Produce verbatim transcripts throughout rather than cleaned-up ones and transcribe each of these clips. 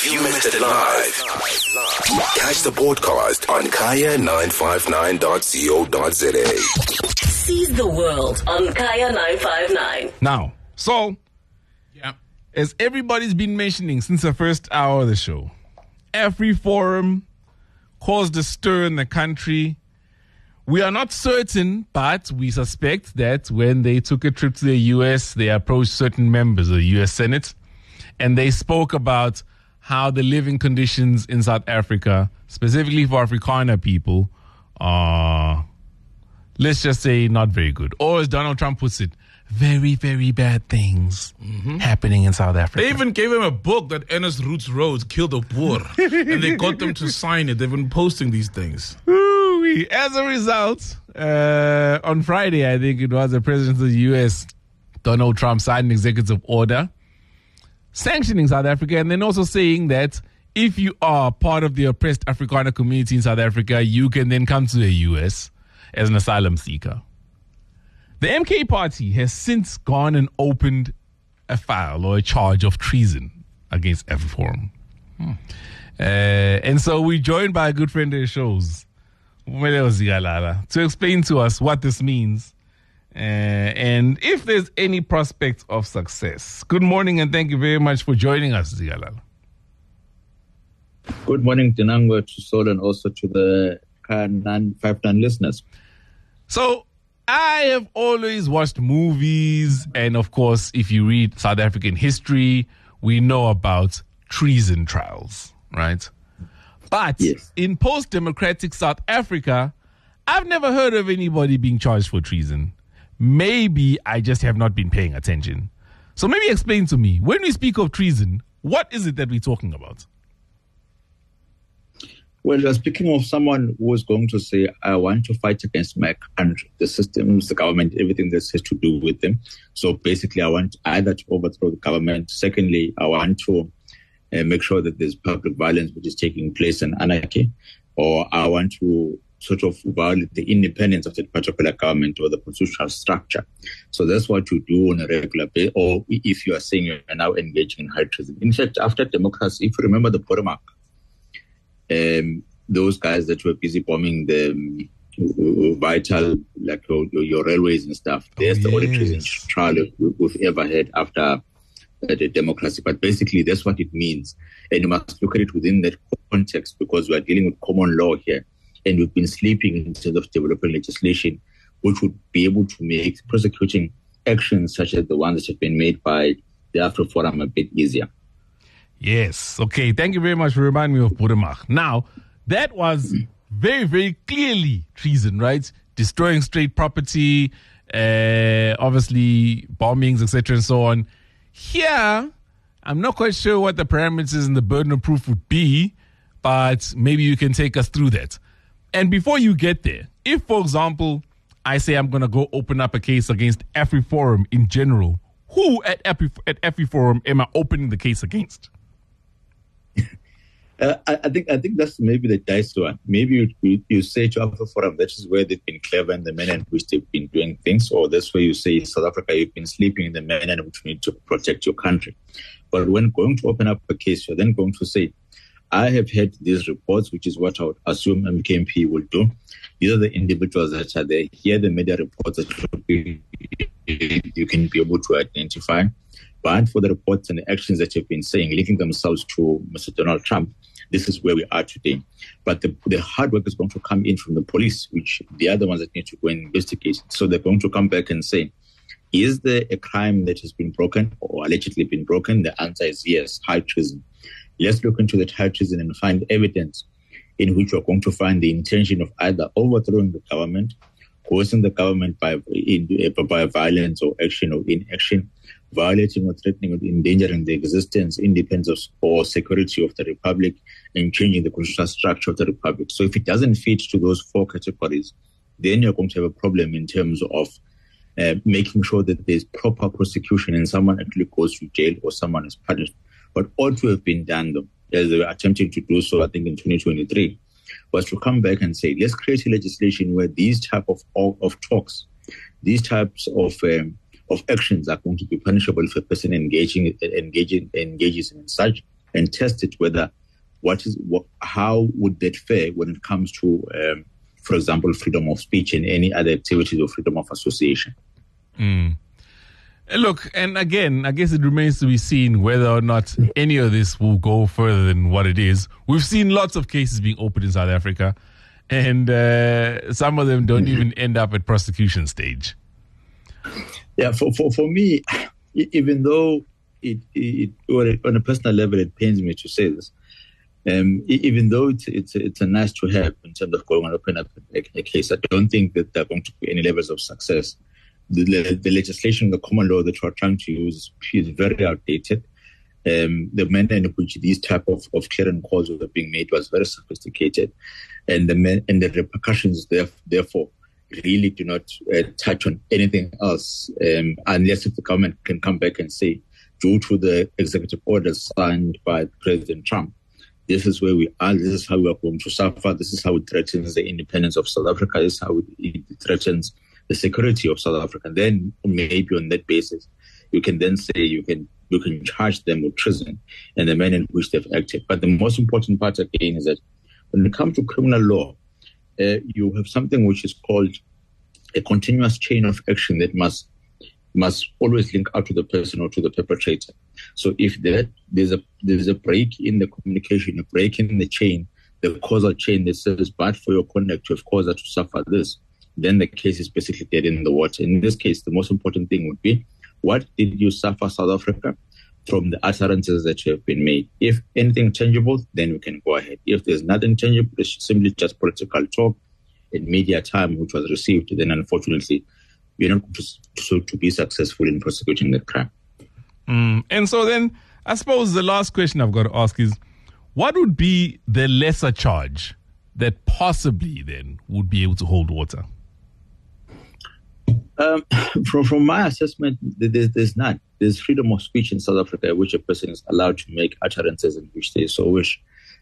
If you missed it live, catch the podcast on kaya nine five nine dot co dot za. Seize the world on Kaya nine five nine. Now, so, yeah. as everybody's been mentioning since the first hour of the show, AfriForum caused a stir in the country. We are not certain, but we suspect that when they took a trip to the U S, they approached certain members of the U S Senate, and they spoke about how the living conditions in South Africa, specifically for Afrikaner people, are, let's just say, not very good. Or as Donald Trump puts it, very, very bad things mm-hmm. happening in South Africa. They even gave him a book that Ernest Roots wrote, Killed a Boer, and they got them to sign it. They've been posting these things. Ooh-wee. As a result, uh, on Friday, I think it was, the president of the U S, Donald Trump, signed an executive order sanctioning South Africa, and then also saying that if you are part of the oppressed Afrikaner community in South Africa, you can then come to the U S as an asylum seeker. The M K party has since gone and opened a file or a charge of treason against AfriForum. Hmm. Uh, and so we're joined by a good friend of the show's, to explain to us what this means uh, and if there's any prospect of success. Good morning, and thank you very much for joining us, Zigalala. Good morning, Dinangwa, to Sol, and also to the nine five nine listeners. So, I have always watched movies, and of course, if you read South African history, we know about treason trials, right? But yes. in post-democratic South Africa, I've never heard of anybody being charged for treason. Maybe I just have not been paying attention. So maybe explain to me, when we speak of treason, what is it that we're talking about? Well, you're speaking of someone who is going to say, I want to fight against my country, the systems, the government, everything that has to do with them. So basically, I want either to overthrow the government. Secondly, I want to uh, make sure that there's public violence which is taking place in anarchy. Or I want to sort of violate the independence of that particular government or the constitutional structure. So that's what you do on a regular basis. Or if you are saying you're now engaging in high treason. In fact, after democracy, if you remember the Boeremark, Um, those guys that were busy bombing the um, vital, like your, your railways and stuff. There's oh, the only treason trial we've ever had after uh, the democracy. But basically, that's what it means. And you must look at it within that context, because we are dealing with common law here. And we've been sleeping in terms of developing legislation, which would be able to make prosecuting actions such as the ones that have been made by the AfriForum a bit easier. Yes. Okay. Thank you very much for reminding me of Boeremark. Now, that was very, very clearly treason, right? Destroying state property, uh, obviously bombings, et cetera, and so on. Here, I'm not quite sure what the parameters and the burden of proof would be, but maybe you can take us through that. And before you get there, if, for example, I say I'm going to go open up a case against AfriForum in general, who at Afri, at AfriForum am I opening the case against? Uh, I, I think I think that's maybe the dicey one. Maybe you, you, you say to AfriForum, that is where they've been clever in the manner in which they've been doing things, or that's where you say, South Africa, you've been sleeping in the manner in which you need to protect your country. But when going to open up a case, you're then going to say, I have had these reports, which is what I would assume M K M P will do. These are the individuals that are there. Here are the media reports that you can be able to identify. But for the reports and the actions that you've been saying, linking themselves to Mister Donald Trump, this is where we are today. But the, the hard work is going to come in from the police, which they are the ones that need to go and investigate. So they're going to come back and say, is there a crime that has been broken or allegedly been broken? The answer is yes, high treason. Let's look into that high treason and find evidence in which we're going to find the intention of either overthrowing the government, coercing the government by, in, by violence or action or inaction, violating or threatening or endangering the existence, independence or security of the republic, and changing the constitutional structure of the republic. So if it doesn't fit to those four categories, then you're going to have a problem in terms of uh, making sure that there's proper prosecution and someone actually goes to jail or someone is punished. What ought to have been done, though, as they were attempting to do so, I think, in twenty twenty-three, was to come back and say, let's create a legislation where these type of of, of talks, these types of um, of actions are going to be punishable if a person engaging engaging engages in such, and test it whether what is what, how would that fare when it comes to, um, for example, freedom of speech and any other activities or freedom of association. Mm. Look, and again, I guess it remains to be seen whether or not any of this will go further than what it is. We've seen lots of cases being opened in South Africa, and uh, some of them don't mm-hmm. even end up at prosecution stage. Yeah, for, for, for me, even though it, it, on a personal level, it pains me to say this, um, even though it's, it's, it's a nice to have in terms of going and open up a, a case, I don't think that there are going to be any levels of success. The, the legislation, the common law that we are trying to use is very outdated. Um, the manner in which these type of, of clearing calls were being made was very sophisticated, and the man, and the repercussions therefore really do not uh, touch on anything else, um, unless if the government can come back and say, due to the executive orders signed by President Trump, this is where we are, this is how we are going to suffer, this is how it threatens the independence of South Africa, this is how it, it threatens the security of South Africa. Then maybe on that basis, you can then say you can you can charge them with treason and the manner in which they've acted. But the most important part again is that when it comes to criminal law, uh, you have something which is called a continuous chain of action that must must always link out to the person or to the perpetrator. So if that there's a there's a break in the communication, a break in the chain, the causal chain that says, but for your conduct, you have caused her to suffer this, then the case is basically dead in the water. In this case, the most important thing would be, what did you suffer, South Africa, from the utterances that have been made? If anything tangible, then we can go ahead. If there's nothing tangible, it's simply just political talk and media time which was received, then unfortunately, we're not going to, to be successful in prosecuting that crime. Mm. And so then, I suppose the last question I've got to ask is, what would be the lesser charge that possibly then would be able to hold water? Um, from, from my assessment, there's, there's none. There's freedom of speech in South Africa, which a person is allowed to make utterances in which they so wish.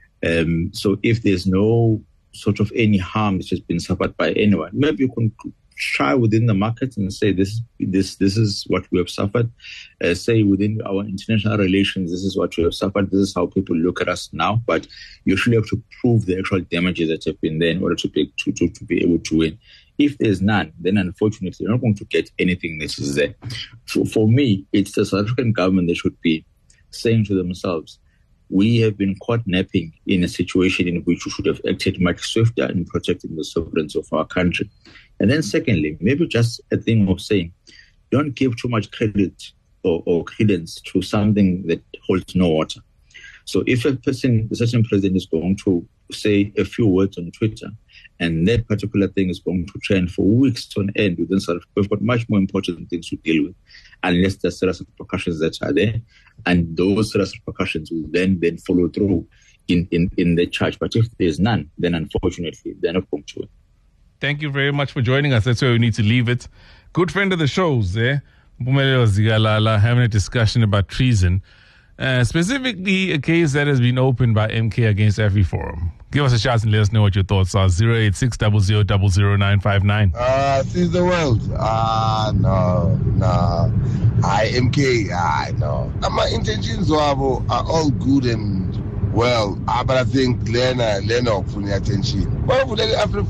Um, so if there's no sort of any harm that has been suffered by anyone, maybe you can try within the market and say this this this is what we have suffered. Uh, say within our international relations, this is what we have suffered. This is how people look at us now. But you actually have to prove the actual damages that have been there in order to be to, to, to be able to win. If there's none, then unfortunately you're not going to get anything that is there. For, for me, it's the South African government that should be saying to themselves, we have been caught napping in a situation in which we should have acted much swifter in protecting the sovereignty of our country. And then secondly, maybe just a thing of saying, don't give too much credit or, or credence to something that holds no water. So if a person, a certain president is going to say a few words on Twitter, and that particular thing is going to trend for weeks on end within South Africa, we've got much more important things to deal with, unless there's serious repercussions that are there, and those serious repercussions will then then follow through in, in, in the charge. But if there's none, then unfortunately, they're not going to. Thank you very much for joining us. That's where we need to leave it. Good friend of the shows, eh? Mpumelelo Zikalala, having a discussion about treason. Uh, specifically, a case that has been opened by M K against AfriForum. Give us a shout and let us know what your thoughts are. zero eight six zero zero zero zero nine five nine. Uh, seize the world. Ah, uh, no, no. I M K, ah, no. Uh, my intentions wabo are all good and well. Uh, but I think Lena, Lena, for the attention. Well, for the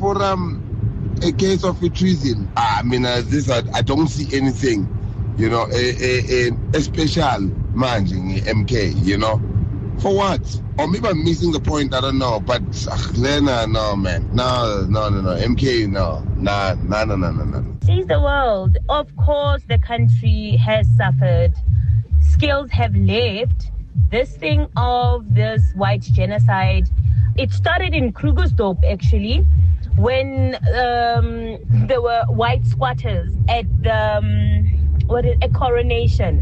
AfriForum, a case of treason. Uh, I mean, uh, this, I, I don't see anything. You know, a, a, a, a special managing M K, you know. For what? Or maybe I'm missing the point, I don't know. But uh, Lena, no, man. No, no, no, no. M K, no. Nah, no, no, no, no, no. Seize the world. Of course, the country has suffered. Skills have left. This thing of this white genocide, it started in Krugersdorp, actually, when um, there were white squatters at the... Um, What is a coronation,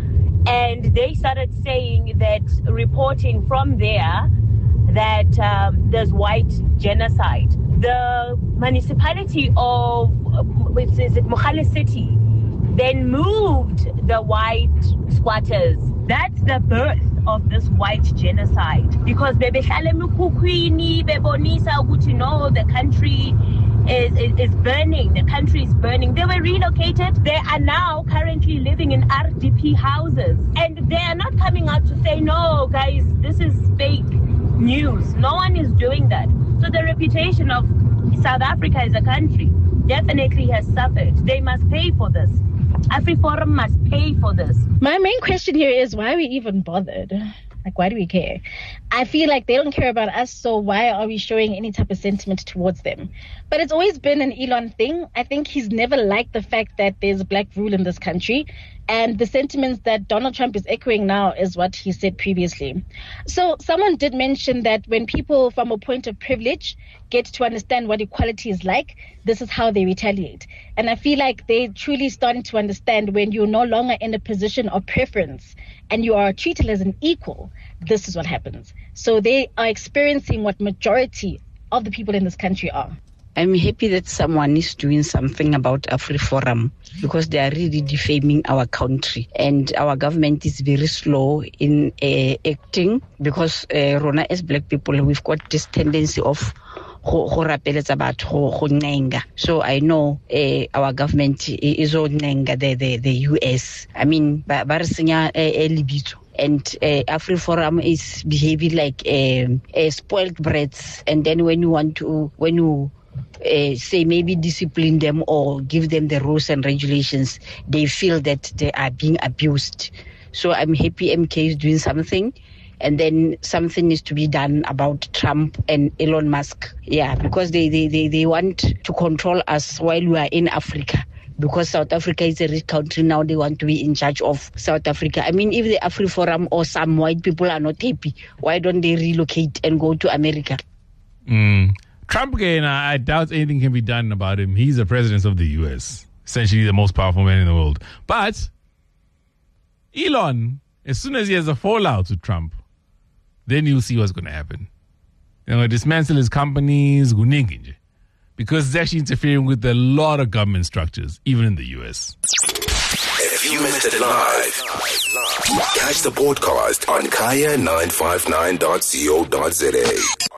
and they started saying that, reporting from there, that um, there's white genocide. The municipality of which is it Mogale City then moved the white squatters. That's the birth of this white genocide, because bebehlala emikhukhwini bebonisa ukuthi no, the country is, is, is burning. The country is burning. They were relocated. They are now currently living in R D P houses. And they are not coming out to say, no, guys, this is fake news. No one is doing that. So the reputation of South Africa as a country definitely has suffered. They must pay for this. AfriForum must pay for this. My main question here is, why are we even bothered? Like, why do we care? I feel like they don't care about us, so why are we showing any type of sentiment towards them? But it's always been an Elon thing. I think he's never liked the fact that there's black rule in this country. And the sentiments that Donald Trump is echoing now is what he said previously. So someone did mention that when people from a point of privilege get to understand what equality is like, this is how they retaliate. And I feel like they're truly starting to understand when you're no longer in a position of preference and you are treated as an equal, this is what happens. So they are experiencing what majority of the people in this country are. I'm happy that someone is doing something about AfriForum because they are really defaming our country. And our government is very slow in uh, acting because uh, Rona, as black people, we've got this tendency of so I know uh, our government is on the, the, the U S. I mean, and uh, AfriForum is behaving like uh, uh, spoiled brats. And then when you want to, when you Uh, say maybe discipline them or give them the rules and regulations, they feel that they are being abused. So I'm happy M K is doing something, and then something needs to be done about Trump and Elon Musk. Yeah, because they, they, they, they want to control us while we are in Africa. Because South Africa is a rich country now, they want to be in charge of South Africa. I mean, if the AfriForum or some white people are not happy, why don't they relocate and go to America? Mm. Trump, again, I doubt anything can be done about him. He's the president of the U S, essentially the most powerful man in the world. But Elon, as soon as he has a fallout with Trump, then you'll see what's going to happen. You know, dismantle his companies, because it's actually interfering with a lot of government structures, even in the U S. If you missed it live, catch the podcast on kaya nine five nine dot co dot za.